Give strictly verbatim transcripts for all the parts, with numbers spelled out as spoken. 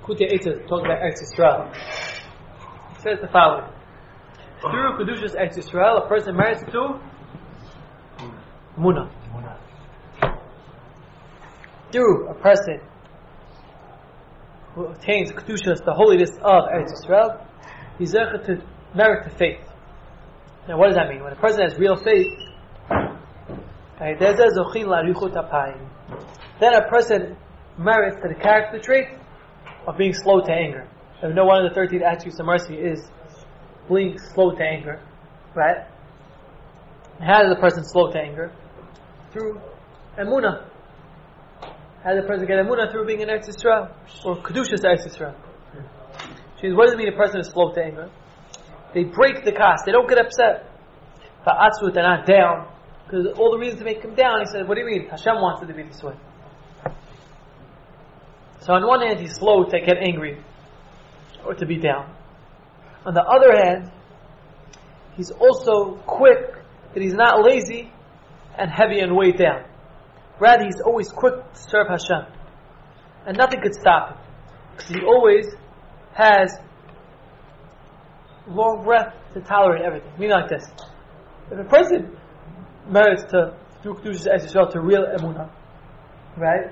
Likutei Eitzah talking about Eretz Yisrael. It says the following: through Kedushas Eretz Yisrael, a person merits to Munah. Through a person who attains Kedushas, the holiness of Eretz Yisrael, he's able to merit to faith. Now, what does that mean? When a person has real faith, then a person merits to the character trait of being slow to anger. And we know one of the thirteen attributes of mercy is being slow to anger, right? How does a person slow to anger? Through emunah. How does a person get emunah? Through being in Eretz Yisrael, or Kedushas Eretz Yisrael. Which what does it mean a person is slow to anger? They break the cast. They don't get upset. Fa'atzut, they're not down. Because all the reasons to make him down, he said, what do you mean? Hashem wants it to be this way. So on one hand, he's slow to get angry or to be down. On the other hand, he's also quick, that he's not lazy and heavy and weighed down. Rather, he's always quick to serve Hashem. And nothing could stop him. Because he always has long breath to tolerate everything. Meaning like this. If a person merits to, through Kedushas Eretz Yisrael, to real emunah, right?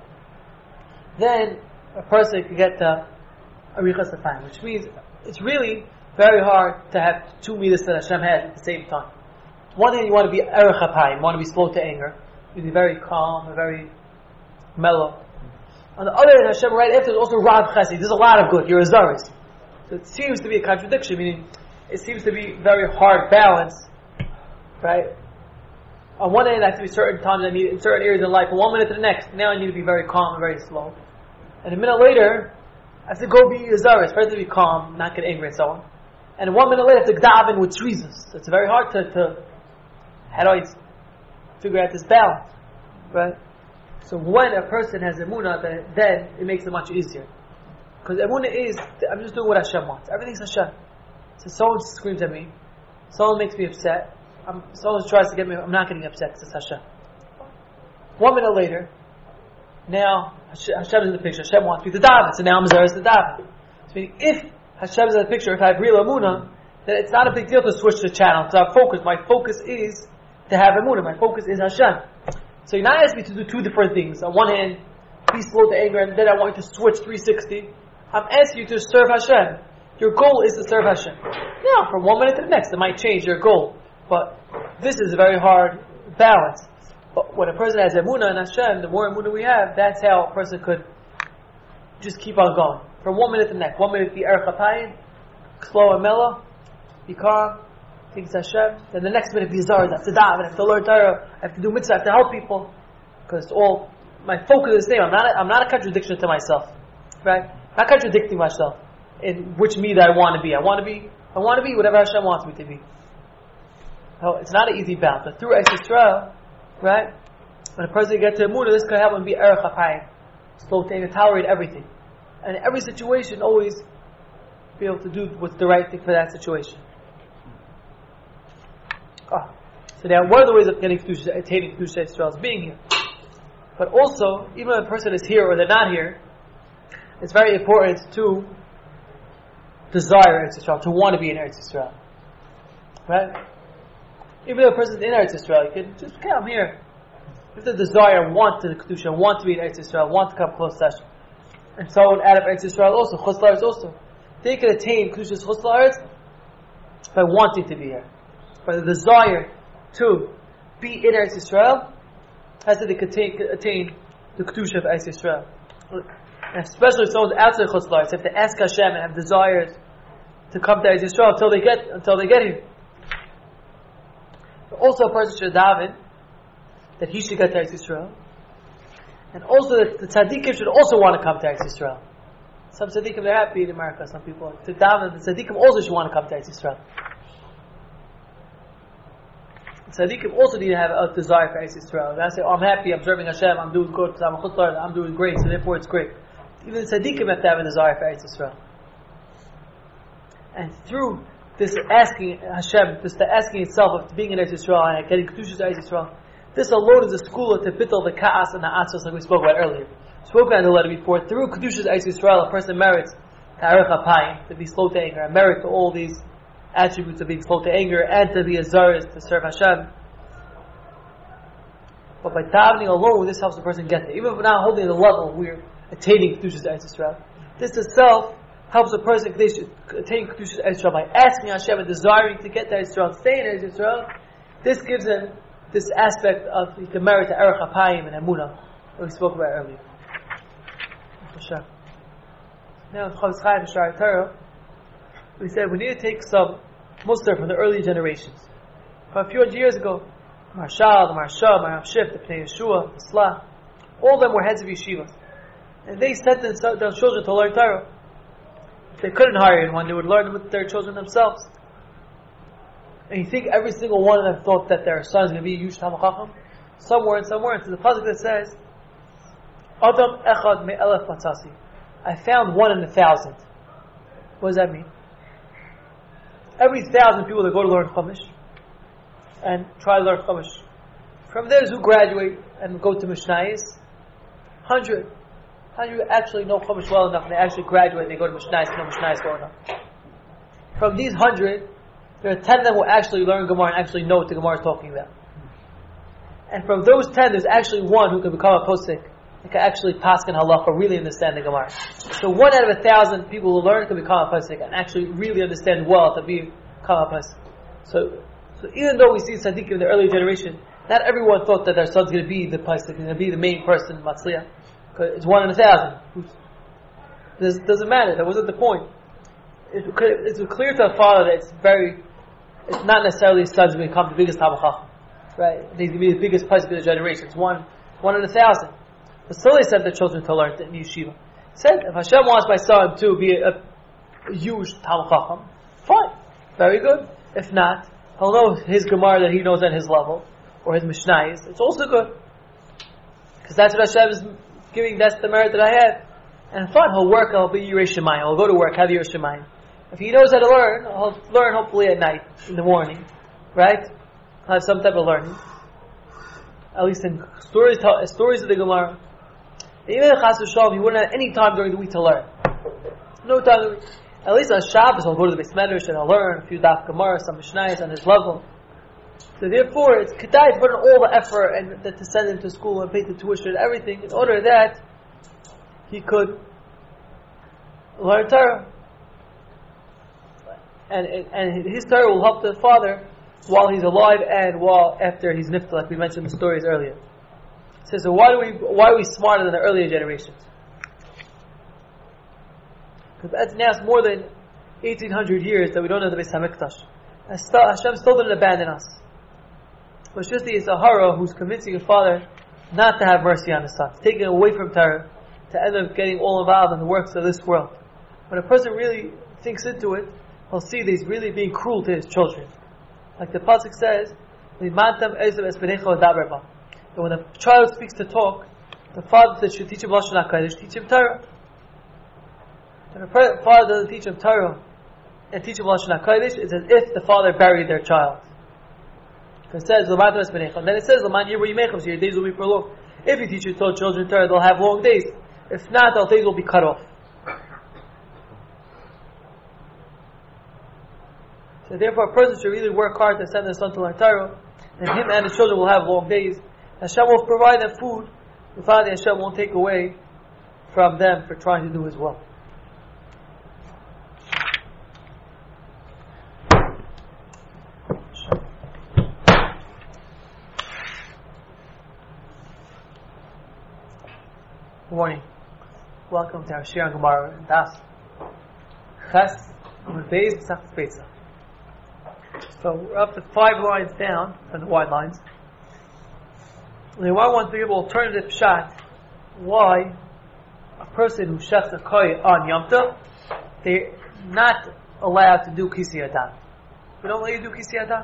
Then a person can get to Arichas L'Chaim, which means it's really very hard to have two midas that Hashem has at the same time. One hand, you want to be Erech HaPayim, you want to be slow to anger, you be very calm and very mellow. On the other hand, Hashem right after is also Rav Chesed. There's a lot of good. You're a Zaris. So it seems to be a contradiction, meaning it seems to be very hard balance, right? On one hand, I have to be certain times I need in certain areas in life. From one minute to the next, now I need to be very calm and very slow. And a minute later, I have to go be a Zaris. First, to be calm, not get angry, and so on. And one minute later, I have to daven with reasons. So it's very hard to, to how do I figure out this balance, right? So when a person has emunah, then, then it makes it much easier. Because emunah is, I'm just doing what Hashem wants. Everything's Hashem. So someone screams at me, someone makes me upset, I'm, someone tries to get me, I'm not getting upset because it's Hashem. One minute later, now Hashem is in the picture. Hashem wants me to daven, so now I'm zealous to daven. So meaning, if Hashem is in the picture, if I have real emunah, then it's not a big deal to switch the channel. Because our focus, my focus is to have emunah. My focus is Hashem. So you're not asking me to do two different things. On one hand, be slow to anger, and then I want you to switch three sixty. I'm asking you to serve Hashem. Your goal is to serve Hashem. Now, from one minute to the next, it might change your goal. But this is a very hard balance. But when a person has emunah in Hashem, the more emunah we have, that's how a person could just keep on going. From one minute to the next. One minute be Erech HaPayim, slow and mellow, be calm, think it's Hashem. Then the next minute be Zar, I have to daven, I have to learn Torah, I have to do mitzvah, I have to help people. Because it's all, my focus is the same. I'm not a, I'm not a contradiction to myself. Right? I'm not contradicting myself in which me that I want to be. I want to be, I want to be whatever Hashem wants me to be. So it's not an easy balance. But through Eretz Yisrael, right? When a person gets to emunah, this can help him be Erech HaPayim, slow to anger, tolerate everything. And in every situation, always be able to do what's the right thing for that situation. Oh. So now, one of the ways of getting Kedusha, attaining Kedusha Yisrael is being here. But also, even if a person is here or they're not here, it's very important to desire Eretz Yisrael, to want to be in Eretz Yisrael. Right? Even if a person is in Eretz Yisrael, you can just, okay, I'm here. If the desire, want to Kedusha, want to be in Eretz Yisrael, want to come close to Hashem. And someone out of Eretz Yisrael also, Chutz La'aretz also. They can attain Kedusha's Chutz La'aretz by wanting to be here. By the desire to be in Eretz Yisrael, has to they can attain, attain the Kedusha of Eretz Yisrael. And especially if someone's outside Chutz La'aretz, they have to ask Hashem and have desires to come to Eretz Yisrael until they get until they get here. But also a person should daven that he should get to Eretz Yisrael. And also that the tzaddikim should also want to come to Eretz Yisrael. Some tzaddikim, they're happy in America. Some people, to daven, the tzaddikim also should want to come to Eretz Yisrael. The tzaddikim also need to have a desire for Eretz Yisrael. They say, oh, I'm happy, I'm serving Hashem, I'm doing good, I'm a Chutz La'aretz, I'm doing great, so therefore it's great. Even the tzaddikim have to have a desire for Eretz Yisrael. And through this asking Hashem, this the asking itself of being in Eretz Yisrael and getting Kedushas Eretz Yisrael, this alone is a school to bittul the ka'as and the atzos like we spoke about earlier. spoken on the letter before, through Kedushas Eretz Yisrael, a person merits Ta'arech HaPayim, to be slow to anger, and merit to all these attributes of being slow to anger, and to be a Zaris, to serve Hashem. But by davening alone, this helps the person get there. Even if we're not holding the level, we're attaining Kedushas Eretz Yisrael. This itself helps a person attain Kedushas Eretz Yisrael by asking Hashem and desiring to get to Eretz Yisrael, staying in Eretz Yisrael. This gives him this aspect of he can merit Ta'arech HaPayim and Emunah, that we spoke about earlier. Now in Chavetz Chaim and Sha'ar Torah, we said we need to take some Musar from the early generations. From a few hundred years ago, Marshal, the Marsha, Marav Shif, the Pnei Yeshua, the Slah, all of them were heads of yeshivas. And they sent their children to learn Torah. If they couldn't hire anyone, they would learn with their children themselves. And you think every single one of them thought that their son is going to be a huge Talmid Chacham? Some were and some weren't. So the pasuk that says, Adam echad me'elef matzasi. I found one in a thousand. What does that mean? Every thousand people that go to learn Chumash and try to learn Chumash, from those who graduate and go to Mishnayos, hundred. How do you actually know Chumash well enough and they actually graduate and they go to Mishnayos and know Mishnayos well enough? From these hundred, there are ten of them who actually learn Gemara and actually know what the Gemara is talking about. And from those ten, there's actually one who can become a posek and can actually paskin halacha, really understand the Gemara. So one out of a thousand people who learn can become a posek and actually really understand well to be, become a posek. So, so even though we see tzaddikim in the early generation, not everyone thought that their son's going to be the posek, going to be the main person, matzliach. It's one in a thousand. It doesn't matter. That wasn't the point. It, it's clear to a father that it's very, it's not necessarily his son's going to become the biggest Talmid Chacham, right? He's going to be the biggest person of the generation. It's one, one in a thousand. But still, they sent their children to learn in yeshiva. Said, if Hashem wants my son to be a, a huge Talmid Chacham, fine, very good. If not, he'll know his Gemara that he knows at his level, or his Mishnayos. It's also good, because that's what Hashem is giving. That's the merit that I have. And fine, he'll work. He'll be Yirei Shemayim. He'll go to work, have Yirei Shemayim. If he knows how to learn, he'll learn hopefully at night, in the morning, right? He'll have some type of learning. At least in stories, stories of the Gemara. Even in Chas v'Shalom, he wouldn't have any time during the week to learn. No time during the week. At least on Shabbos, he'll go to the Beis Medrash and he'll learn a few Daf Gemara, some Mishnayos on his level. So therefore, it's kedai to put in all the effort and to send him to school and pay the tuition and everything in order that he could learn Torah. And, and his Torah will help the father while he's alive and while after he's nifta, like we mentioned in the stories earlier. So, so why do we why are we smarter than the earlier generations? Because that's now it's more than eighteen hundred years that we don't have the Beis Hamikdash. And still, Hashem still didn't abandon us. But it's just the Sahara who's convincing a father not to have mercy on his son, taking away from Torah to end up getting all involved in the works of this world. When a person really thinks into it, he'll see that he's really being cruel to his children. Like the pasuk says, that when a child speaks to talk, the father that should teach him Lashon HaKodesh, teach him Torah. When a father doesn't teach him Torah and teach him Lashon HaKodesh, it's as if the father buried their child. It says, and then it says, so your days will be prolonged. If you teach your children Torah, they'll have long days. If not, their days will be cut off. So therefore, a person should really work hard to send their son to learn Torah, and him and his children will have long days. Hashem will provide them food, and finally Hashem won't take away from them for trying to do His will. Good morning. Welcome to our Shir on Gemara and Das Ches Amud Beis Pesach Pesach. So we're up to five lines down from the wide lines. And I want to give an alternative shot why a person who shechs a koy on Yom Tov, they're not allowed to do Kisi Adam. We don't let you do Kisi Adam.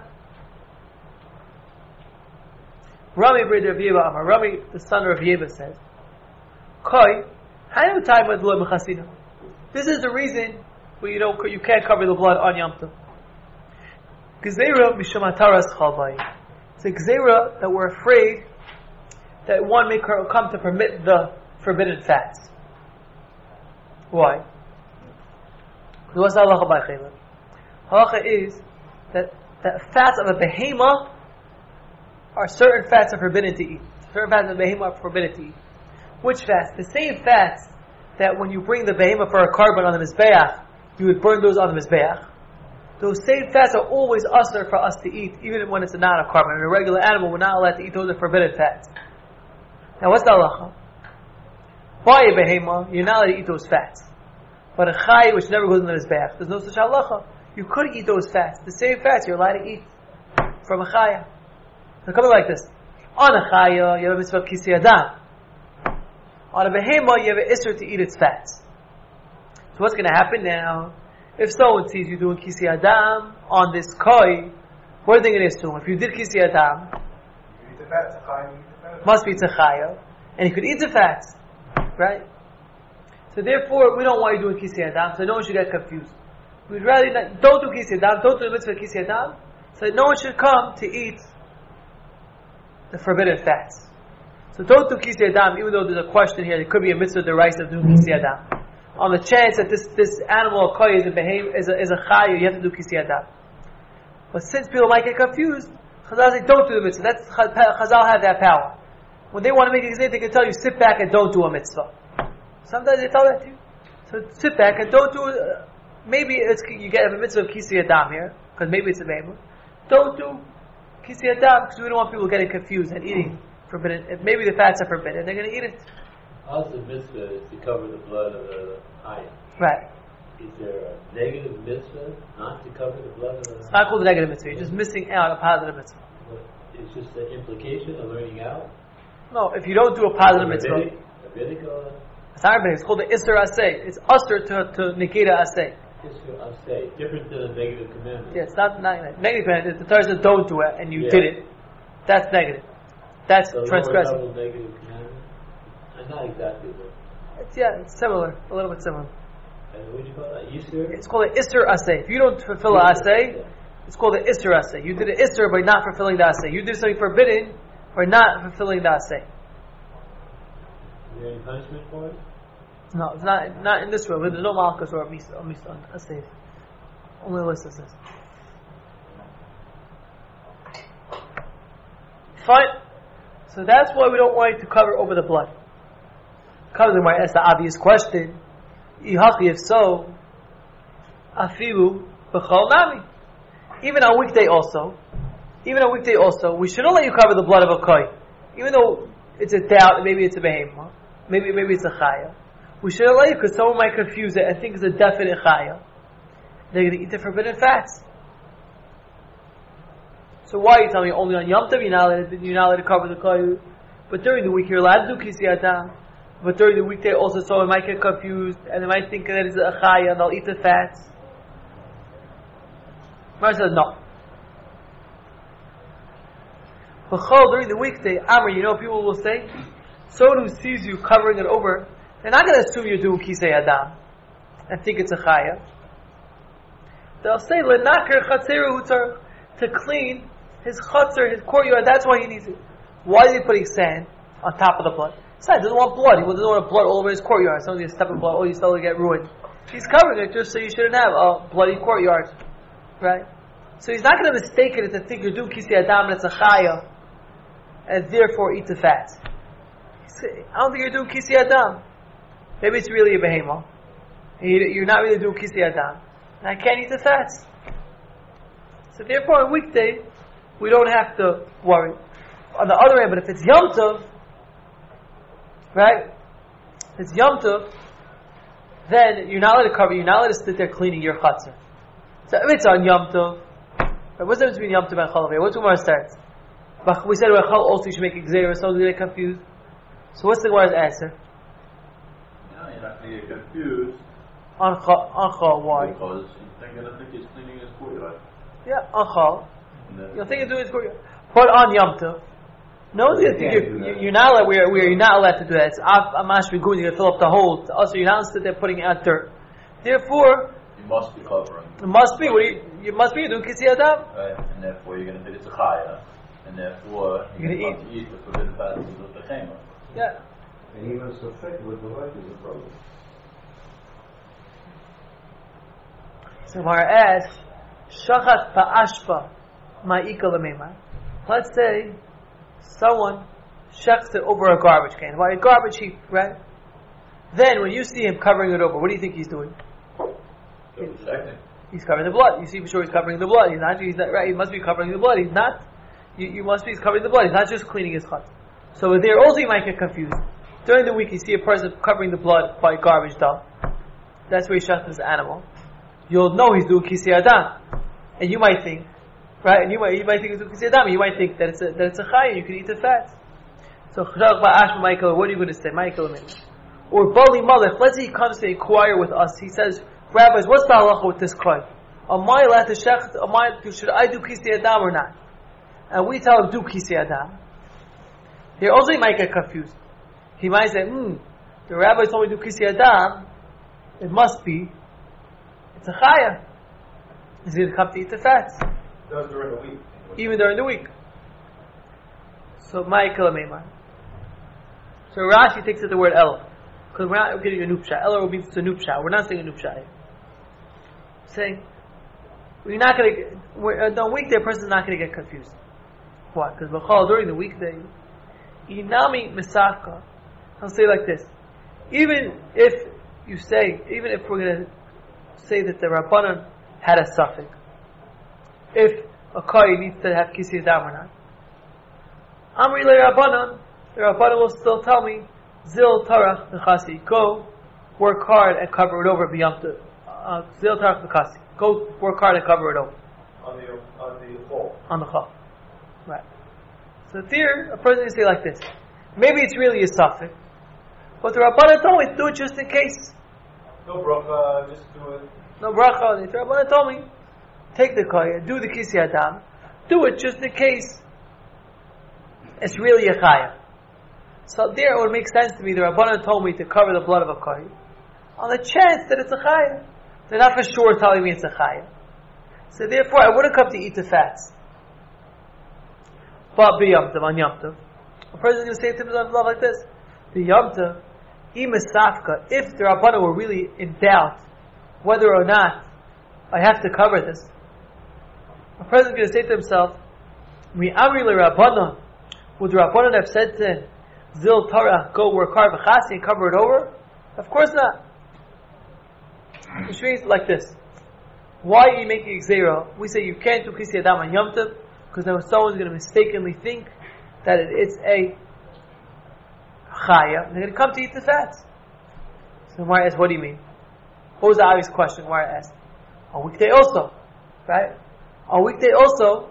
Rami Brid Rav Yeba Amar, Rami, the son of Rav Yeba, says, Koy, how do time with blood mechasina? This is the reason where you don't, you can't cover the blood on Yom Tov. Gzeira mishomataras chalvai. It's a gzeira that we're afraid that one may come to permit the forbidden fats. Why? Because what's the halacha by chayla? Halacha is that the fats of a behema are certain fats are forbidden to eat. Certain fats of a behema are forbidden to eat. Which fats? The same fats that when you bring the behema for a carbon on the mizbeach, you would burn those on the mizbeach. Those same fats are always usher for us to eat, even when it's not a carbon. In a regular animal, we're not allowed to eat those are forbidden fats. Now, what's the halacha? By a behema, you're not allowed to eat those fats. But a chay, which never goes in the mizbeach, there's no such halacha. You could eat those fats. The same fats you're allowed to eat from a chaya. They're coming like this. On a chaya, you have a mitzvah of kisi adam. On a behema, you have an isser to eat its fats. So what's going to happen now? If someone sees you doing kisi adam on this koi, what are they going to assume? If you did kisi adam, you eat the fats, you eat the fats. Must be tzachaya, and you could eat the fats, right? So therefore, we don't want you doing kisi adam, so no one should get confused. We'd rather not, don't do kisi adam, don't do the mitzvah kisi adam, so no one should come to eat the forbidden fats. So don't do kisi adam, even though there's a question here, it could be a mitzvah deraisa of doing kisi adam. On the chance that this, this animal or koy is a behavior, is a, is a chayu, you have to do kisi adam. But since people might get confused, Chazal say don't do the mitzvah. That's, Chazal have that power. When they want to make a gazette, they can tell you sit back and don't do a mitzvah. Sometimes they tell that to you. So sit back and don't do. Uh, maybe it's, you get a mitzvah of kisi adam here, because maybe it's a behavior. Don't do kisi adam because we don't want people getting confused and eating forbidden. If maybe the fats are forbidden, they're going to eat it. How's the mitzvah is to cover the blood of the ayah? Right. Is there a negative mitzvah not to cover the blood of the It's not called a negative mitzvah. You're just missing out a positive mitzvah. It's just the implication of learning out? No, if you don't do a positive mitzvah, Rabbinic, rabbinic or it's not rabbinic. It's called the Isser Aseh. It's usher to to negate a Aseh. Isser Aseh, different than a negative commandment. Yeah, it's not, not negative commandment. The Torah says don't do it, and you Yeah. did it. That's negative. That's So transgressing. lower level negative commandment? Uh, not exactly, but It's, yeah, it's similar, a little bit similar. uh, what do you call that? Yisur? It's called an Isser Aseh. If you don't fulfill a Aseh, it's called an Isser Aseh. You did an Isser by not fulfilling the Aseh. You did something forbidden by not fulfilling the Aseh. Is there any punishment for it? No, it's not not in this world. There's no Malchus or Misa, or Misa, Aseh. Only a list of this. Fine. So that's why we don't want you to cover over the blood. Cover might ask the obvious question. If so, afilu b'chol nami. Even on weekday also, even on weekday also, we shouldn't let you cover the blood of a koy. Even though it's a doubt, maybe it's a behemah, maybe maybe it's a chaya. We shouldn't let you because someone might confuse it and think it's a definite chaya. They're going to eat the forbidden fats. So why are you telling me only on Yom Tov you're not allowed to, you're not allowed to cover the koy, but during the week you're allowed to do kisi adam? But during the weekday also someone might get confused and they might think that it's a chaya and they'll eat the fats. Mar says no. B'chol, during the weekday, Amr, you know what people will say? Someone who sees you covering it over, they're not going to assume you're doing kisei adam and think it's a chaya. They'll say, L'naker chatzeru hutar, to clean his chatzer, his courtyard, that's why he needs it. Why is he putting sand on top of the blood? Besides, he doesn't want blood. He doesn't want blood all over his courtyard. Someone's going to step in blood, all you will get ruined. He's covering it just so you shouldn't have a bloody courtyard. Right? So he's not going to mistake it to think you're doing kisei adam and it's a chaya, and therefore eat the fat. I don't think you're doing kisei adam. Maybe it's really a behemah. You're not really doing kisei adam. And I can't eat the fats. So therefore on weekday, we don't have to worry. On the other hand, but if it's Yom Tov, right? If it's Yom Tov, then you're not allowed to cover, you're not allowed to sit there cleaning your chatzar. So if it's on Yom Tov, right, what's the difference between Yom Tov and Chol Hamoed? What's the Gemara starts? We said about Chol also you should make Xerah, so they get confused. So what's the Gemara's answer? No, you're not going to get confused. On Chol, on Chol, why? Because you're going to think he's cleaning his courtyard. Yeah, on Chol. You'll think you're doing his courtyard. But on Yom Tov, no, Well, you're, you you're, you're not allowed. We're, we're you're not allowed to do that. It's amash begun. You're going to fill up the hole. Also, you're not allowed to sit there putting out dirt. Therefore, You must be covering. it must be. What do you, you must be doing kisei adam. Right? And therefore you're going to think it's a chaya. And therefore You're you're gonna going to eat the forbidden fats of the chema. Yeah. And even Safek with the light is a problem. So Gemara asks, Shachat pa'ashpa ma'ika l'meimah. Let's say someone shechs it over a garbage can, by a garbage heap, right? Then when you see him covering it over, what do you think he's doing? He's covering the blood. You see for sure he's covering the blood. He's not, he's not, right, he must be covering the blood. He's not, you, you must be he's covering the blood. He's not just cleaning his chat. So there also you might get confused. During the week you see a person covering the blood by garbage dump. That's where he shechs his animal. You'll know he's doing kisei adam. And you might think, right, and you might, you might think he's doing kisei adam, and you might think that it's a, that it's a chai, and you can eat the fat. So, what are you going to say? Michael, or Bali Malach, let's say he comes to inquire with us. He says, Rabbis, what's the halacha with this crime? Am I allowed to shech, am I, should I do kisei adam or not? And we tell him, do kisei adam. Here also he might get confused. He might say, hmm, the rabbi told me to do kisei adam, it must be, it's a chaya. He's going to come to eat the fats. Does during the week. Even during the week. So, Michael Meimar. So Rashi takes it the word El. Because we're not getting a nupsha. El means it's a nupsha. We're not saying a nupsha. We're saying, we're not going to, we're, uh, on weekday, a person's not going to get confused. Why? Because during the weekday, Inami Misaka, I'll say like this. Even if you say, even if we're going to say that the Rabbanan had a suffix, if a Koi needs to have kisei adam or not, Amri le Rabbanan, the Rabbanan will still tell me, Zil Tarach Nechasi, go work hard and cover it over beyond the uh, Zil Tarach Nechasi, go work hard and cover it over. On the on the fall. On the chal. Right. So here, a person can say like this. Maybe it's really a suffix, but the Rabbanan told me to do it just in case. No bracha, just do it. No bracha. The Rabbanan told me, take the koya, do the kisei adam, do it just in case it's really a chaya. So there it would make sense to me, the Rabbanan told me to cover the blood of a kohen on the chance that it's a chaya. They're not for sure telling me it's a chaya. So therefore I wouldn't come to eat the fats. But be Yom Tov, on Yom Tov, a person is going to say to himself like this, the Yom Tov, Imasafka, if the Rabbanan were really in doubt whether or not I have to cover this, a person is going to say to himself, Mi Amri le Rabbanan, would the Rabbanan have said to him, Zil Torah, go work hard v'chasi and cover it over? Of course not. Which means like this. Why are you making Xera? We say you can't do kisei adam on Yom Tov, because then someone's going to mistakenly think that it, it's a chaya, and they're going to come to eat the fats. So Mara asks, what do you mean? What was the obvious question Mara asked? On weekday also, right? On weekday also,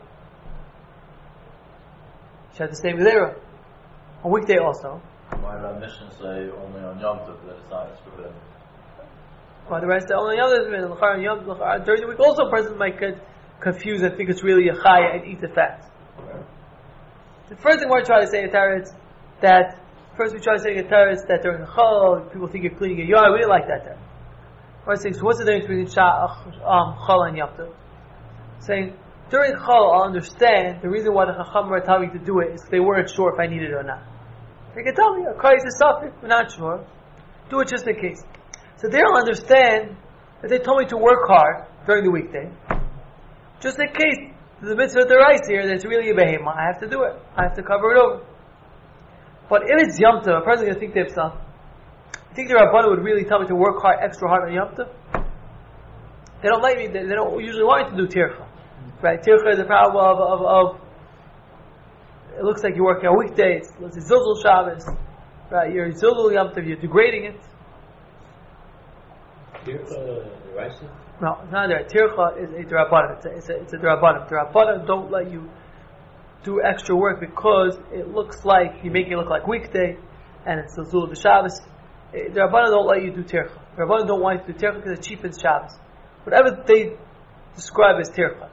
she had the same Xera. On weekday also. Why did our mission say only on Yom Tov that it's not forbidden? Why the rest say only on Yom Tov? During the week also a person might get confused and think it's really a chaya and eat the fats. The first thing we're trying to say in Torah is that first we try to say in Torah is that during the chol people think you're cleaning a yard. We didn't like that there. We're saying, so what's the difference between um, chol and Yom Tov? Saying during chol I'll understand the reason why the chacham were telling me to do it is they weren't sure if I needed it or not. They can tell me, okay, it's a suffix, we're not sure. Do it just in case. So they'll understand that they told me to work hard during the weekday. Just in case the mitzvah of the rice here, that's really a behemah, I have to do it. I have to cover it over. But if it's Yom Tov, a person is going to think to himself, I think the Rabbanan would really tell me to work hard, extra hard on Yom Tov? They don't like me, they, they don't usually want me to do tircha. Right? Tircha is a problem of, of, of it looks like you're working on weekdays. It's Zilzul Shabbos. Right? You're Zilzul Yom Tov, you're degrading it. Tircha, the rice? No, it's not there. Tircha is a D'Rabbanan. It's a, it's a, it's a D'Rabbanan. D'Rabbanan don't let you do extra work because it looks like, you make it look like weekday, and it's Zilzul of Shabbos. D'Rabbanan don't let you do Tircha. D'Rabbanan don't want you to do Tircha because it cheapens Shabbos. Whatever they describe as Tircha,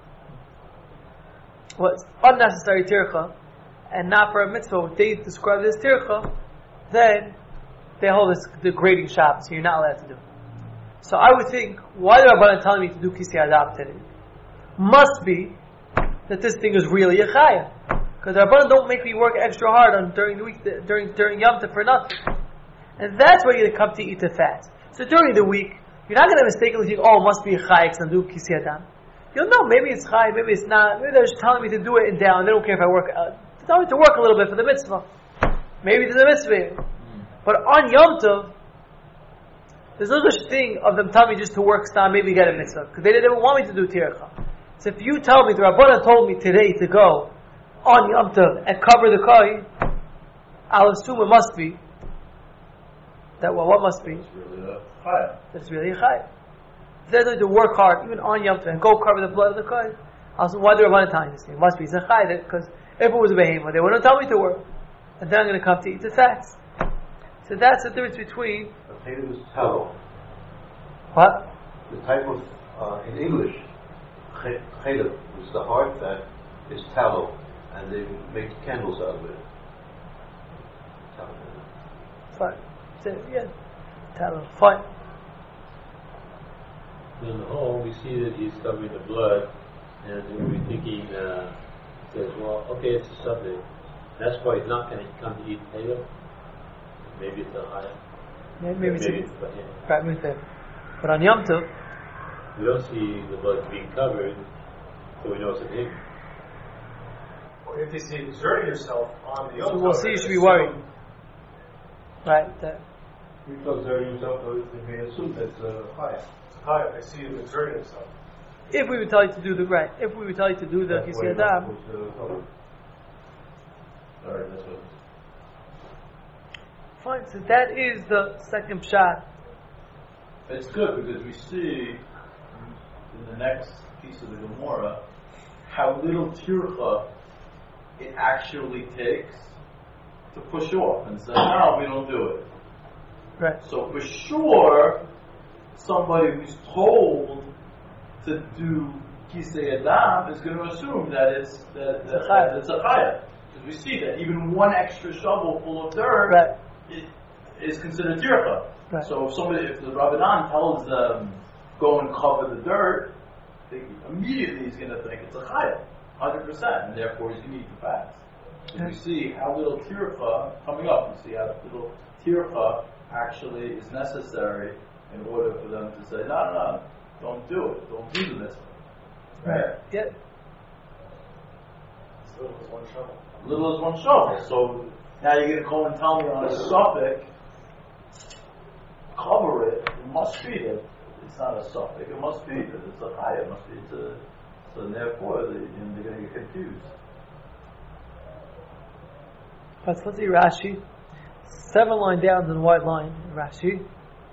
what's unnecessary tircha and not for a mitzvah, what they describe as tircha, then they hold this degrading Shabbos, so you're not allowed to do it. So I would think, why the Rabbanan telling me to do kisei adam today? Must be that this thing is really a chaya. Because the Rabbanan don't make me work extra hard on during the week, during during Yom Tov for nothing. And that's where you're going to come to eat the fat. So during the week, you're not going to mistakenly think, oh, it must be a chayik and do Kisei Adam. You'll know, maybe it's chayik, maybe it's not. Maybe they're just telling me to do it and down. They don't care if I work. Uh, they tell me to work a little bit for the mitzvah. Maybe there's a mitzvah. Mm. But on Yom Tov, there's no such thing of them telling me just to work stam, maybe get a mitzvah. Because they didn't want me to do tircha. So if you tell me, the Rabbanan told me today to go on Yom Tov and cover the kohen, I'll assume it must be that, well, what must be? It's really a chayah. It's really a chayah. If they're to work hard, even on Yom Tov, and go cover the blood of the kohen, I'll say, why do I want to tell you this thing? It must be it's a chayah, because if it was a behemoth, they wouldn't tell me to work. And then I'm going to come to eat the fats. So that's the difference between... A tailor is tallow. What? The type of, uh, in English, tailor is the hard fat, is tallow, and they make candles out of it. Tallow. Fine. So, yeah. Tallow. Fine. In the home, we see that he's covering the blood, and we're thinking, uh, says, well, okay, it's a Sunday. That's why he's not going to come to eat potato. Maybe it's a high. Maybe, maybe, maybe it's it's a, yeah. right, maybe it's But on Yom Tov, we don't see the blood being covered, so we know it's a baby. Or if you see exerting yourself on the Yom so Tov, we'll see, you should be worried. Right, that. Because there yourself, they may assume that's a high. Hi, I see you exerting yourself. If we would tell you to do the right, if we would tell you to do the Kisei Adam, Alright, that's what. fine. So that is the second pshat. It's good because we see in the next piece of the Gemara how little tircha it actually takes to push off and say, no, we don't do it. Right. So for sure, somebody who's told to do Kisei Adam is going to assume that it's that, that, that it's a chayah. Because we see that even one extra shovel full of dirt Right. it, is considered tircha. Right. So if somebody, if the Rabbanan tells them go and cover the dirt, they, immediately he's going to think it's a chayah, one hundred percent, and therefore he's going to eat the fats. So we see how little tircha coming up. We see how little tircha actually is necessary in order for them to say, no, no, no, don't do it, don't do the mitzvah. Right. Yeah. As little as one shovel. Little as one shovel. So now you're going to come and tell me on a suffix, cover it. It must be that it's not a suffix. It must be that it's a chayah. It must be. It's a, so therefore, they, you know, they're going to get confused. Let's let's see Rashi. Seven line down in white line. Rashi.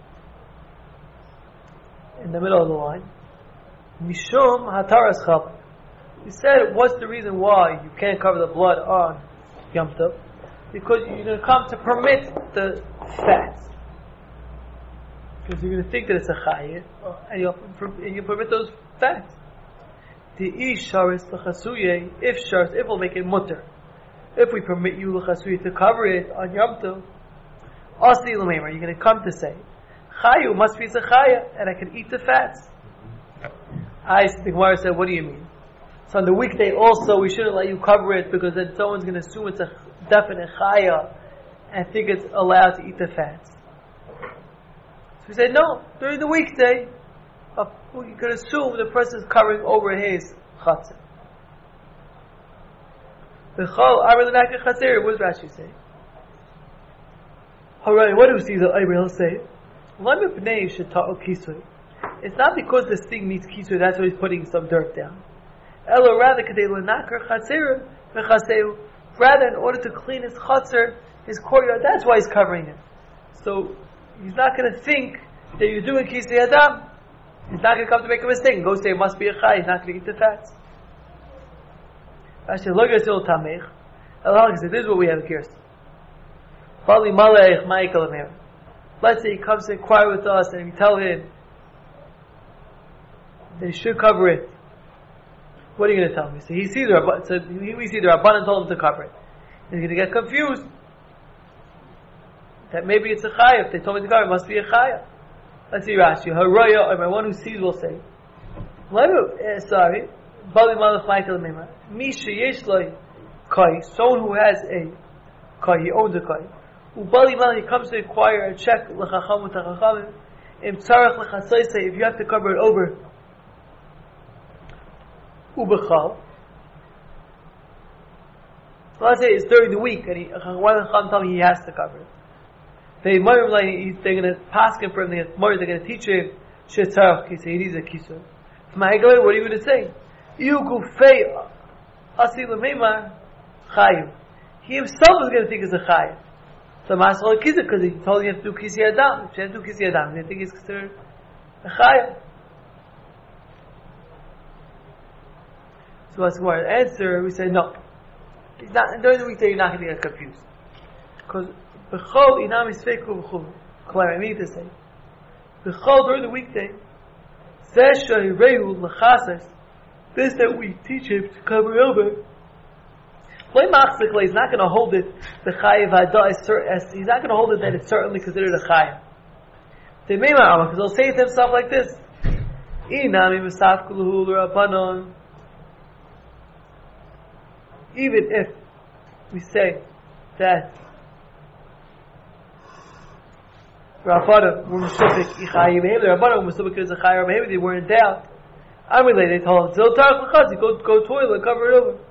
In the middle of the line. Mishum hataras chab. We said, what's the reason why you can't cover the blood on Yom Tov? Because you're going to come to permit the fats. Because you're going to think that it's a chayah, and you'll and you permit those fats. The ish sharis l'chasuye, if sharis, if we'll make it mutter. If we permit you l'chasuye to cover it on Yom Tov, asli l'meimer, you're going to come to say, chayu must be a chayah, and I can eat the fats. I, the Gemara said, what do you mean? So on the weekday also, we shouldn't let you cover it because then someone's going to assume it's a definite chayah and think it's allowed to eat the fats. So we said, no, during the weekday, uh, you could assume the person is covering over his chatzah. V'chol amar l'nakeh chatzir, what does Rashi say? Alright, what do we see the Abraham say? L'mi pnei sheta'o kisui. It's not because this thing needs kisui, that's why he's putting some dirt down. Elo rather kadei l'naker chatzir v'chaseu. Rather, in order to clean his chatzir, his courtyard, that's why he's covering it. So he's not going to think that you're doing Kisei Adam. He's not going to come to make a mistake and go say it must be a chai. He's not going to eat the fats. Actually, look at the tamech. Allah said, this is what we have here. Bali malech ma'ikal amir. Let's say he comes to inquire with us and we tell him that he should cover it. What are you going to tell him? So he sees the Rabban, so we see the Rabbanan told him to cover it. He's going to get confused. That maybe it's a chayah. If they told me to cover it, it must be a chayah. Let's see Rashi. Haraya, or one who sees will say, uh, sorry, Bali Malach Michael Mimra. Misha Yeshloi kai, someone who has a kai, he owns a kai. Ubali mal, he comes to inquire and check l'chacham u'tachachamim. Im tzarech l'chasaysay, if you have to cover it over. Ubechal. So let's say it's during the week, and he, one of the chacham tell me he has to cover it. They they're going to pass him for him. They're going to teach him shetzarech kisei. He needs a kisei. What are you going to say? You gufei asi l'meimar chayim. He himself is going to think it's a chayim. So Masal kisei because he told you have to do kisei adam. If you have to do kisei adam, they think it's considered a chayim. So what's the answer? We say no. He's not, during the weekday, you're not going to get confused because b'chol inam isfeiku b'chol. Clear, I mean to say b'chol during the weekday. This that we teach him to cover over. He's not going to hold it. The chayiv hada is certain. He's not going to hold it that it's certainly considered a chayiv. Because he'll say to himself like this: even if we say that Rabbanim were Meshubik Ichayim Behem, the Rabbanim were Meshubik is a Chayim Behem, they were in doubt. I'm related, they told him, Zil Tarach L'chazi, go go toilet, cover it over.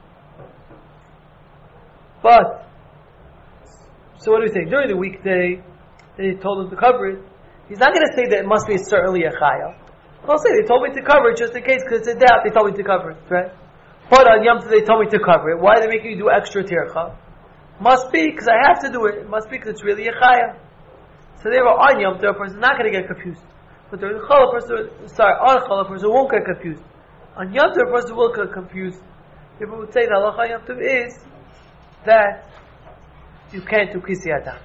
But, so what do we say? During the weekday, they told him to cover it. He's not going to say that it must be certainly a Chayim. He'll say, they told me to cover it just in case, because it's in doubt, they told me to cover it, right? But on Yom Tov, they told me to cover it. Why are they making you do extra tircha? Must be, because I have to do it. It must be, because it's really a Chayim. So they were on Yom Tov, a person is not going to get confused. But during the Chol, a person, sorry, on Chol, a person won't get confused. On Yom Tov, a person will get confused. People would say the halacha Yom Tov is that you can't do Kisei Adam.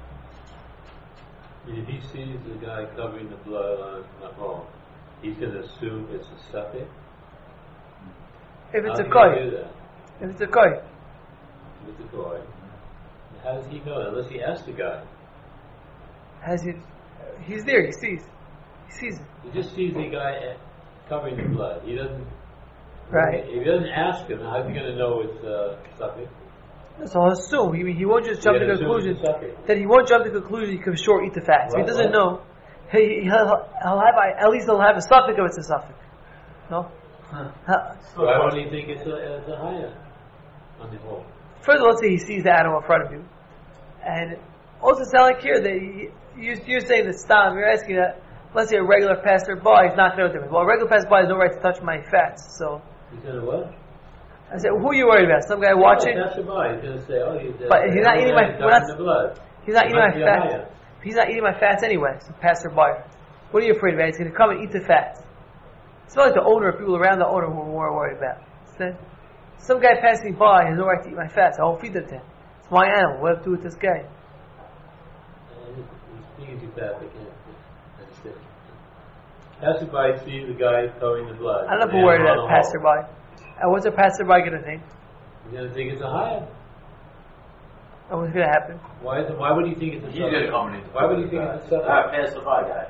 If he sees the guy covering the blood on the hole, he's going to assume it's a suffix. If it's How a koi, do that? if it's a koi, If it's a koi, how does he know? Unless he asks the guy. has he? He's there. He sees. He sees it. He just sees the guy covering the blood. He doesn't. Right. If he doesn't ask him, how's he going to know it's a suffix? So I'll assume he, he won't just jump to Yeah, the conclusion assume it's a suffix. that he won't jump to the conclusion he can sure eat the fat. So he Right, doesn't right. know. He, he'll, he'll have at least he'll have a suffix of it's a suffix. No. Huh. Huh. Why would he think it's a, it's a higher on the hole? First of all, let's say he sees the animal in front of you, and also it sounds like here that he, you, you're saying that Stam. You're asking that. Let's say a regular passerby is not going to know the difference. Well, a regular passerby has no right to touch my fats. So He's going to what? I said, who are you worried about? Some guy watching? That's about. He's going to say, oh, he's, uh, But he's not eating my- we're not- the blood. He's not It eating my must be a fats. higher. He's not eating my fats anyway. So passerby. What are you afraid about? He's going to come and eat the fats. It's not like the owner or people around the owner who are more worried about. Instead, some guy passing by has no right to eat my fats. I won't feed them to him. It's my animal. What do I have to do with this guy? Uh, He's speaking too fast. I can't understand. Passerby sees the guy covering the blood. I'm not Man worried on about a passerby. And what's a passerby going to think? hole. He's going to think it's a higher. And what's going to happen? Why, is it, why would he think it's a He's going to suffix? come in. Why would he think it's a suffix? Ah, pass the five guy.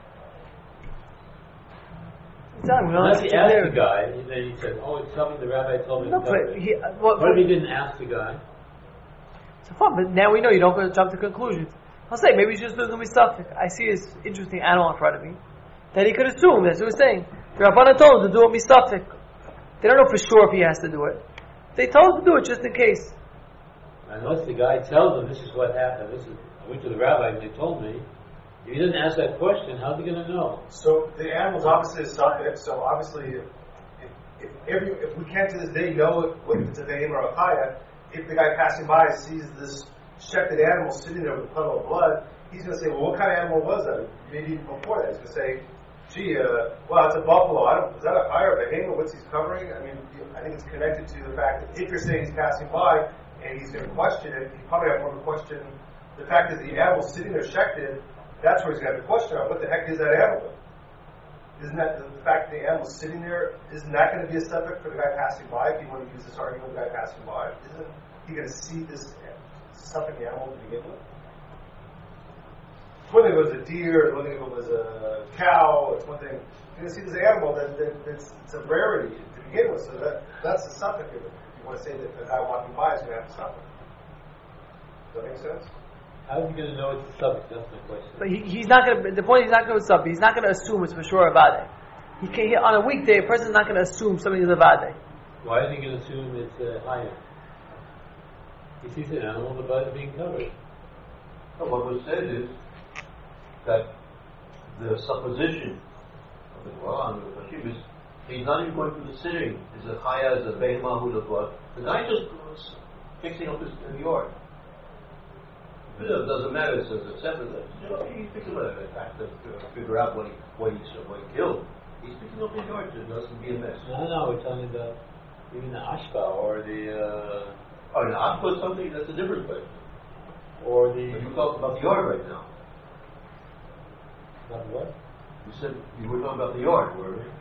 It's not, we don't Unless have he to asked there. the guy, and then he said, oh, it's something the rabbi told me No, to cover but it. he, uh, what, What if he didn't ask the guy? So fine, but now we know you don't go to jump to conclusions. I'll say maybe he's just going to be suffix. I see this interesting animal in front of me that he could assume. That's what he was saying. The Rabbanah told him to do it mistafik. They don't know for sure if he has to do it. They told him to do it just in case. Unless the guy tells him, this is what happened, this is, I went to the rabbi and they told me. If he doesn't ask that question, how's he going to know? So the animal's obviously a suffix. So obviously, if, if, if, every, if we can't to this day know if it's a behem or a chaya, if the guy passing by sees this shechted animal sitting there with a puddle of blood, he's going to say, "Well, what kind of animal was that?" Maybe even before that, he's going to say, "Gee, uh, well, it's a buffalo. I don't, is that a chaya or a behem? What's he's covering?" I mean, I think it's connected to the fact that if you're saying he's passing by and he's going to question it, he probably have more of a question. The fact that the animal's sitting there shechted. That's where he's got the question on what the heck is that animal? Isn't that the, the fact that the animal's sitting there? Isn't that going to be a subject for the guy passing by? If you want to use this argument, the guy passing by, isn't he going to see this suffix animal to begin with? It's one thing if it was a deer, it's one thing if it was a cow, it's one thing. You're going to see this animal that, that that's it's a rarity to begin with. So that that's the suffix of it. want to say that the guy walking by is going to have to suffer. Does that make sense? How is he going to know it's a subject? That's my question. But he, he's not going to. The point is, he's not going to sub. He's not going to assume it's for sure a vade. He can he, on a weekday. A person's not going to assume something is a vade. Why is he going to assume it's a higher? He sees an animal, the blood is being covered. No, what was said is that the supposition of the Quran, the Hashim, is he's not even going through the sitting. Is a chaya, is a behemah, who the blood. The guy just goes fixing up his in the yard. It doesn't matter. It says except that you know he's fixing up the fact to figure out what he what he what he killed. He's fixing up his yard so it doesn't be a mess. No, no, we're talking about even the ashba or the uh, Oh, and ashba is something that's a different question. or the But you talk about the yard right now. about what? You said you were talking about the yard, were we?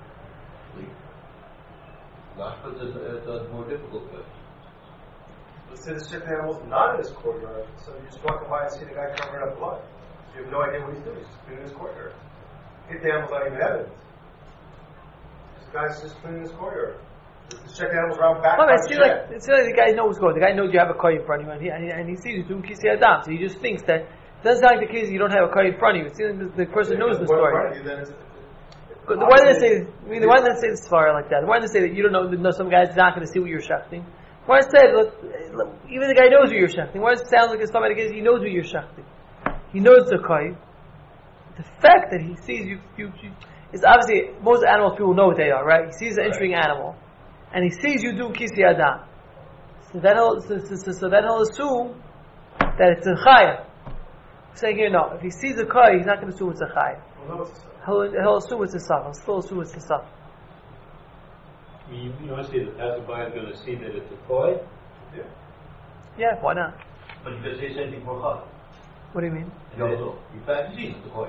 The ashba is a, is a more difficult question. Let's say the sick animal's not in his courtyard, so you're just walking by and see the guy covering up blood. You have no idea what he's doing. He's just cleaning his courtyard. If the animal's not even evidence. This guy's just cleaning his courtyard. The sick animal's around back. Well, by it's the feel like shed. it's feel like the guy knows what's going on. The guy knows you have a koi in front of you, and he, and he, and he sees you doing kisi adam. So he just thinks that it doesn't sound like the case you don't have a koi in front of you. It seems like the, the person knows the If it's story. in front of you, then it's- But the why did they say? I mean, why did they say this far like that? Why did they say that you don't know? know some guy's not going to see what you're shechting. Why did it say look, look, even the guy knows what you're shechting? Why does it sound like it's somebody he knows what you're shechting? He knows the koi. The fact that he sees you, you, you is obviously most animals people know what they are, right? He sees an entering animal, and he sees you doing kisi adam. So then he'll so, so, so, so then he'll assume that it's a chaya. We're saying here no. If he sees a koi, he's not going to assume it's a chaya. Well, no, it's a sign. He'll, he'll assume it's a saf. He'll still assume it's a saf. You, you want to see the passerby is going to see that it's a koi? Yeah. Yeah, why not? But you can say the same thing for chai. What do you mean? You also, in fact, he sees the koi.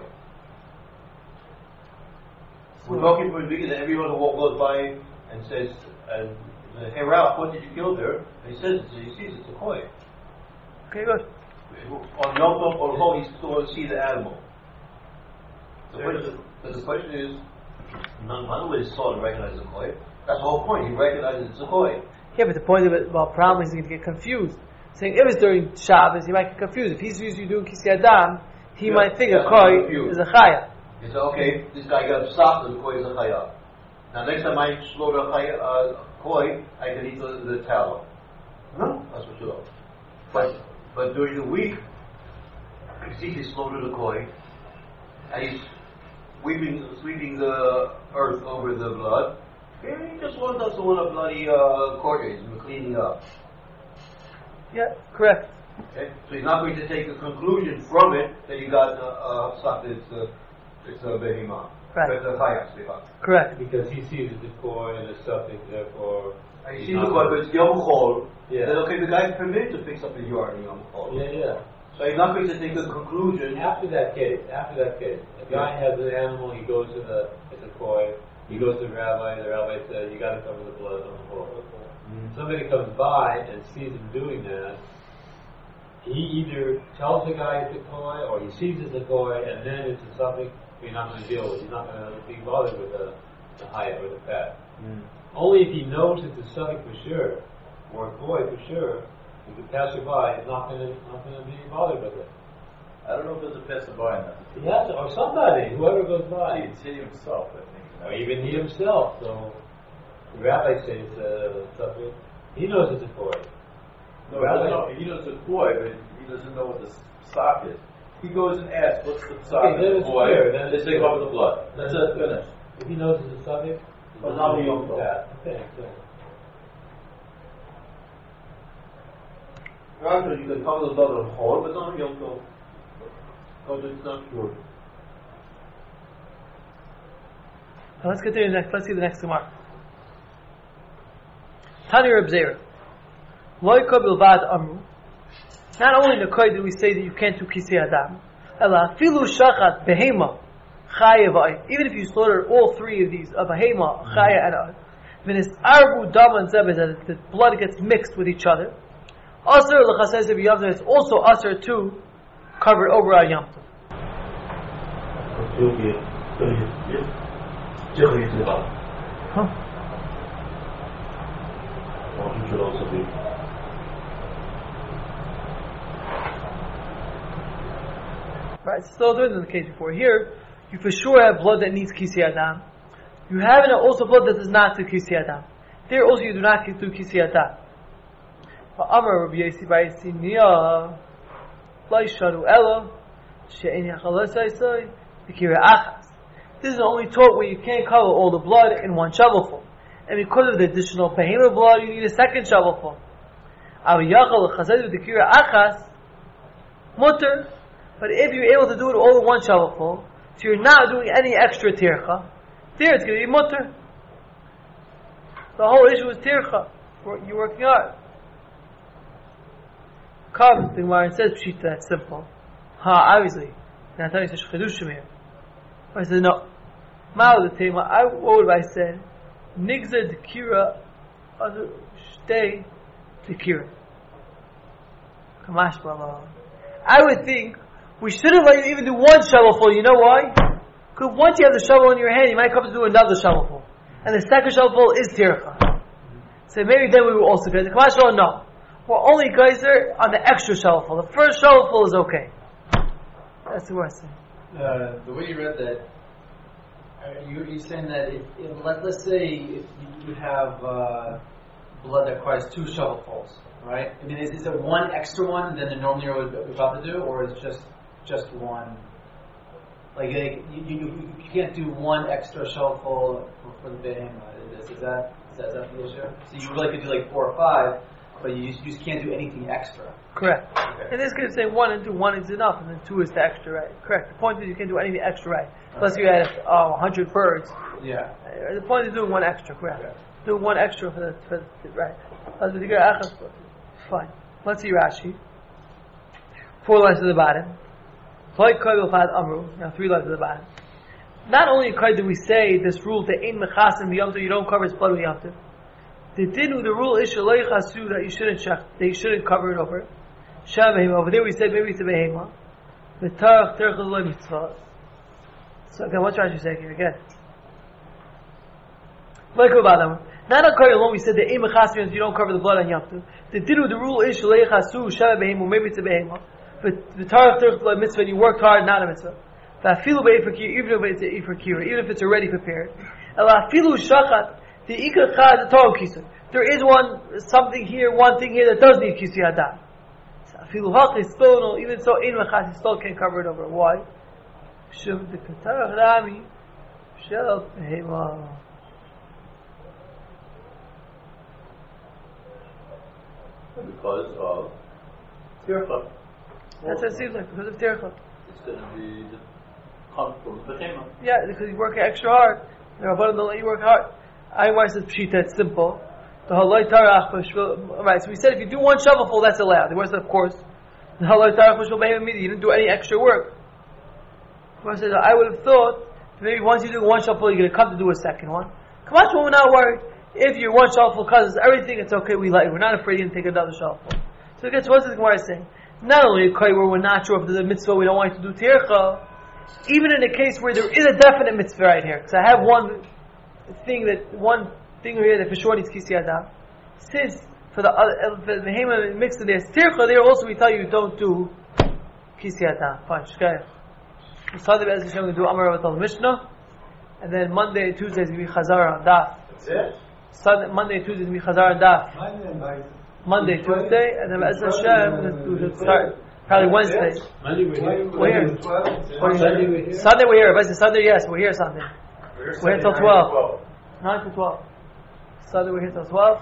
We're talking for a week, and everyone who walk- goes by and says, and uh, "Hey Ralph, what did you kill there?" And he says, he sees it's a koi. Okay, good. On Yom Tov or Ho, he's still going to see the animal. The question, but the question is, not not only saw to recognize the koi. That's the whole point. He recognizes it's a koi. Yeah, but the point of it, well, problem is he's going to get confused. Saying if it's during Shabbos, he might get confused. If he's used to doing Kisi Adam, he Yeah, might think a that's koi confused. is a chaya. He said, "Okay, this guy got stopped, and the koi is a chaya. Now next time I slaughter a chaya, uh, koi, I can eat the, the tallow." No, that's what you know. But but during the week, you see he slaughtered the koi, and he's sweeping sweeping the earth over the blood. And he just wants us to want a bloody uh, courtyard. He's cleaning up. Yeah, correct. Okay? So he's not going to take a conclusion from it that you got uh, uh, stuff that's uh, it's a behemah. Right. It's a chayas, behemah. Correct. Because he sees it's a koi and a suffix, therefore. And you he's see not the one, but it's Yom Chol. Yeah. Then okay, the guy's permitted to fix up his yard in Yom Chol. Yeah, yeah. So he's not going to take a conclusion. After that case, after that case, a guy has an animal, he goes to the, it's a koi, he goes to the rabbi, the rabbi says, you got to cover the blood on the floor. Mm. Somebody comes by and sees him doing that, he either tells the guy it's a koi, or he sees it's a koi, and then it's a something you're not going to deal with. He's not going to be bothered with the, the height or the fat. Mm. Only if he knows it's a something for sure, or a koi for sure, if the passerby is not going to not going to be bothered with it. I don't know if there's a passerby in that. He has to, or somebody, whoever goes by. He'd see himself, I think. Or even he himself. So the rabbi says uh, something. He knows it's a koi. No, he doesn't know. He knows the koi, but he doesn't know what the sock is. He goes and asks, "What's the sock?" Okay, then of it's the koi? clear, then They it's say clear. cover the blood. That's it. Finished. If he knows it's a subject, But not the Yom Tov. that. Okay, okay. Rather, you can cover the blood on Chol, but not on Yom Tov. Because it's not sure. Now let's continue next. Let's see the next Gemara. Tani Reb Zera. Loi ko bilvad amru. Not only in the koi did we say that you can't do kisi adam, ela filu shachat behema chaya v'ay. Even if you slaughter all three of these, of behema, chaya, and ay, v'nis arbu dam and zebes, that the blood gets mixed with each other. Aser l'chasez of yom tov. It's also aser to cover over a yom tov. Huh? should also be. Right, it's still different than the case before. Here, you for sure have blood that needs Kisi Adam. You have also blood that does not do Kisi Adam. There also you do not do Kisi Adam. But Amar Rabbi Yossi bar Yossi Niya Lo Yisharu Ela She'en Yachal L'Saisai B'Kira Achas. This is only taught where you can't cover all the blood in one shovelful. And because of the additional behemoth blood, you need a second shovelful. Av Yachal L'Chazed B'Kira Achas Mutter. But if you're able to do it all in one shovelful, so you're not doing any extra tircha, there it's going to be mutter. The whole issue is tircha. You're working hard. Comes the Gemara and says pshita, that's simple. Ha, obviously. And I tell you, it's chedushim here. I said, no. Ma'al the tema, I, what would I say? Nigza dekira, other, stay dekira. Kamash bala. I would think we shouldn't let you even do one shovelful. You know why? Because once you have the shovel in your hand, you might come to do another shovelful. And the second shovelful is tircha. So maybe then we will also get the Kamash bala, no. We're only geyser on the extra shovelful. The first shovelful is okay. That's the worst thing. Uh, the way you read that, are you, you're saying that if, if let, let's say if you have uh, blood that requires two shovelfuls, right? I mean, is, is it one extra one than the normally you're about to do, or is it just just one? Like, like you, you, you can't do one extra shovelful for, for the behemoth. Is, is that is that, is that the issue? So you really could do like four or five, but you just, you just can't do anything extra. Correct. Okay. In this case, say one and two, one is enough, and then two is the extra, right? Correct. The point is you can't do anything extra, right? Unless you had uh, one hundred birds. Yeah. Uh, the point is doing one extra, correct? Okay. Doing one extra for the, for the right. Fine. Let's see Rashi. Four lines to the bottom. Now three lines to the bottom. Not only do we say this rule that in mechasim v'yamtiv you don't cover his blood with yamtiv. The dinu, the rule is shalei chasu that you shouldn't check, that you shouldn't cover it over. Sham behema. Over there we said maybe it's a behema. V'tarach terach l'loy mitzvah. So again, what's Rashi saying here again? Like about them. Not on Kari alone, we said that in mechasim you don't cover the blood on yamtiv. The dinu, the rule is shalei chasu sham behema. Maybe it's a behema. V'tarach terach l'loy mitzvah. And you worked hard, not a mitzvah. V'afilu be'ifakir, even if it's a ifakir, even if it's already prepared. V'afilu shachat. The ikar chad the Torah kisur. There is one something here, one thing here that does need kisur adam. Afilu hach is still even so in machas he still can't cover it over. Why? Shum the katarach rami shel behema. Because of tircha. That's what it seems like, because of tircha. It's going to be the come from the behemoth. Yeah, because you work extra hard. The Rabbanan don't let you work hard. I want to say pshita, it's simple. The halay tarach b'shvil. Right, so we said if you do one shovelful, that's allowed. The worst, of course, the halay tarach b'shvil behema midi. You didn't do any extra work. I said I would have thought maybe once you do one shovelful, you're going to come to do a second one. Come on, we're not worried. If you're one shovelful causes everything, it's okay. We let you. We're not afraid you can take another shovelful. So again, so what's the Gemara saying? Not only okay, where we're not sure if there's a mitzvah, we don't want you to do tircha. Even in a case where there is a definite mitzvah right here, because I have one thing that one thing here that for sure needs kisi adam. Since for the other the behema mixed in there, tircha there also we tell you don't do kisi adam. Fine, shkaya. Sunday Be'ez Hashem we do Amar Avatal Mishnah, and then Monday and Tuesday is gonna be Chazara on Daf. That's it. Sunday, Monday and Tuesday is gonna be Chazara on Daf. Monday, Tuesday, and then Be'ez Hashem we should start probably Wednesday. Monday we're here. We're here. Sunday we're here. Sunday we're here. But Sunday, yes, we're here Sunday. We're, We're here till twelve. nine to twelve. Sunday we're here till twelve.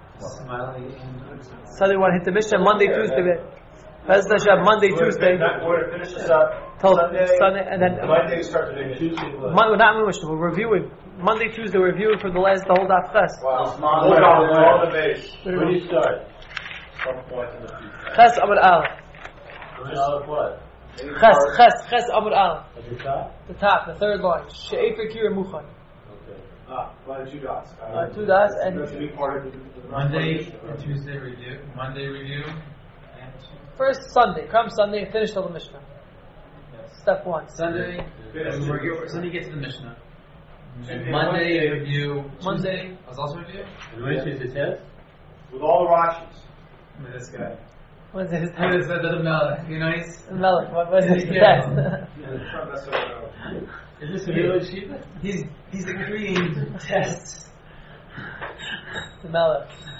Sunday we want to hit the Mishnah. Monday, Tuesday. Be'ez Hashem Monday, Tuesday. We're going to finish this up. Till Sunday, Sunday, and then Monday start to do Tuesday what? Mon- not Mishnah. We're reviewing Monday, Tuesday. We're reviewing for the last the whole daf ches. Wow. Hold on, we're on the base. Where do you start? Some point in the future. Ches Amud Aleph. Out of what? Ches Ches Ches Amud Aleph. At the top? The top, the third line. She'efer kira muchan. Okay. Ah, by two dots. Uh, two dots and That's a big part of the, the Monday and Tuesday review. Monday review. And first Sunday. Come Sunday and finish till the Mishnah. yes. Step one. Sunday. Finish. We're, we're, Sunday get to the Mishnah. And Monday review. Monday. Tuesday was also review. And Wednesday's the test? with all the Rashis. With this guy. What's his What is that? The Melech. You know, he's. Melech, what was his Yeah. test? I'm trying to mess it up. Is this a real Shiva? He's he's agreeing tests. The Melech.